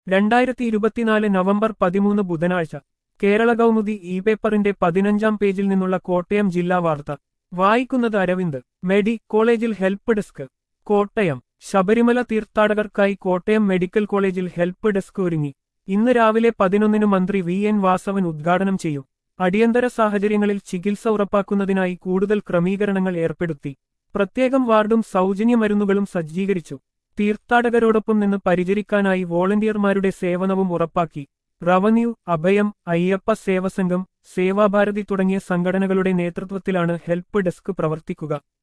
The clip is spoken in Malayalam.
2024 നവംബർ 13 ബുധനാഴ്ച കേരള കൗമുദി ഇ പേപ്പറിന്റെ 15-ാം പേജിൽ നിന്നുള്ള കോട്ടയം ജില്ലാ വാർത്ത വായിക്കുന്നത് അരവിന്ദ്. മെഡി കോളേജിൽ ഹെൽപ്പ് ഡെസ്ക്. കോട്ടയം. ശബരിമല തീർത്ഥാടകർക്കായി കോട്ടയം മെഡിക്കൽ കോളേജിൽ ഹെൽപ്പ് ഡെസ്ക് ഒരുങ്ങി. ഇന്ന് രാവിലെ 11-ന് മന്ത്രി വി എൻ വാസവൻ ഉദ്ഘാടനം ചെയ്യും. അടിയന്തര സാഹചര്യങ്ങളിൽ ചികിത്സ ഉറപ്പാക്കുന്നതിനായി കൂടുതൽ ക്രമീകരണങ്ങൾ ഏർപ്പെടുത്തി. പ്രത്യേകം വാർഡും സൗജന്യ മരുന്നുകളും സജ്ജീകരിച്ചു. തീർത്ഥാടകരോടൊപ്പം നിന്ന് പരിചരിക്കാനായി വോളണ്ടിയർമാരുടെ സേവനവും ഉറപ്പാക്കി. റവന്യൂ, അഭയം, അയ്യപ്പ സേവസംഘം, സേവാഭാരതി തുടങ്ങിയ സംഘടനകളുടെ നേതൃത്വത്തിലാണ് ഹെൽപ്പ് ഡെസ്ക് പ്രവർത്തിക്കുക.